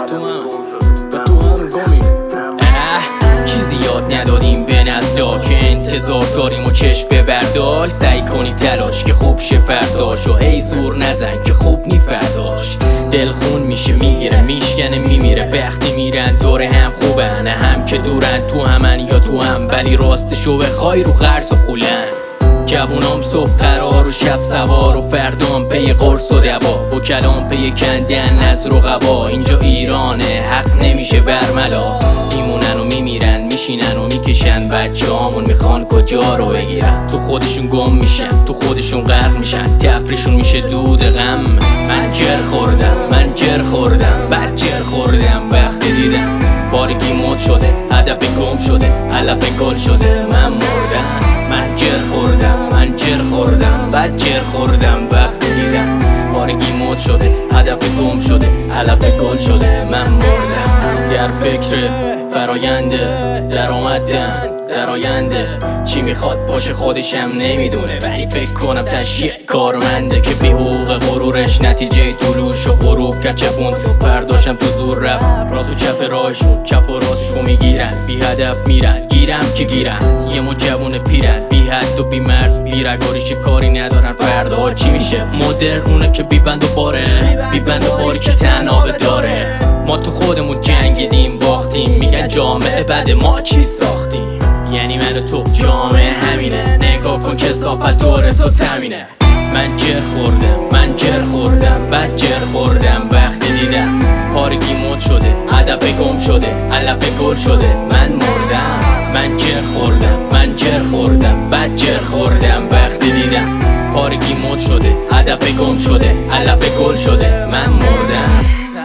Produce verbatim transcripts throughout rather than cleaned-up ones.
تو هم به تو هم گمی. چیزی یاد ندادیم به نسلا که انتظار داریم و چشم ببرداشت. سعی کنی تلاش که خوب شه فرداش و هی زور نزن که خوب نی فرداش. دلخون میشه میگیره میشکنه میمیره وقتی میرن دور هم خوبن، هم که دورن تو همن یا تو هم، ولی راستشو بخوای رو قرض و قولن. جوونام صبح قرار و شب سوار و فردام پی قرص و دوا و کلام پی کندن از رقبا. اینجا ایرانه حق نمیشه برملا، میمونن و میمیرن میشینن و میکشن. بچه هامون میخوان کجا رو بگیرن، تو خودشون گم میشن تو خودشون غرق میشن، تپریشون میشه دود غم. من جر خوردم من جر خوردم بعد جر خوردم وقتی دیدم بارگی مد شده هدف گم شده علف گل شده من مردم. من جر خوردم من جر خوردم بعد جر خوردم وقتی دیدم بارگی مد شده هدف گم شده علف گل شده من مردم. در فکر فراینده در آمدن در آینده چی میخواد باشه خودشم نمیدونه، ولی فکر کنم تشییع کارمنده که بی حقوق غرورش نتیجه طلوش و غروب کرد چپون. فرداشم تو زور رفت راست و چپ راهشون چپ و راستشو میگیرن، بی هدف میرن گیرم که گیرن. یه مو جوون پیرن بی حد و بی مرز بی رگاریش کاری ندارن. فردا چی میشه مدرن اونه که بی بند و باره بی بند و باری که تنابه داره. ما تو خودمون جنگیدیم باختیم میگن جامعه بعد ما چی ساختیم، یعنی من و تو جامعه همینه. نگاه کن که صافت دور تو تمینه. من جر خوردم من جر خوردم بعد جر خوردم وقتی دیدم پارگی مد شده هدف گم شده علف گل شده من مردم. من جر خوردم من جر خوردم بعد جر خوردم وقتی دیدم پارگی مد شده هدف گم شده علف گل شده من مردم.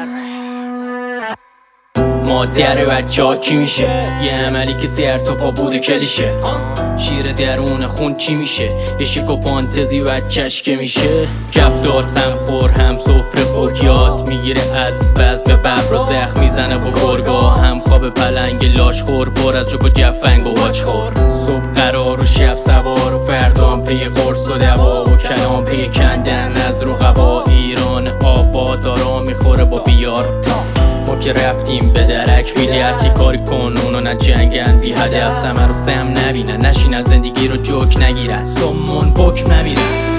مادر بچه ها کی میشه؟ یه عملی که سر تا پا بوده کلیشه. شیر درون خون چی میشه؟ یه شک و فانتزی بچهش که میشه. کفدار سم خور هم سفره خور یاد میگیره از بز به ببر و زخم میزنه با گرگا. هم خواب پلنگ لاش خور پر از جوک و جفنگ و واج خور. صبح قرار و شب سوار و فردام پی قرص و دوا و کلام پی کندن از رقبا. ایران آباد دارا میخوره با بیار ما که رفتیم به درک ویلی هرکی کاری کن اونو نه جنگن بی هدف سمر و سم نبینن، نشینن زندگی رو جوک نگیرن سمون بک نمیرن.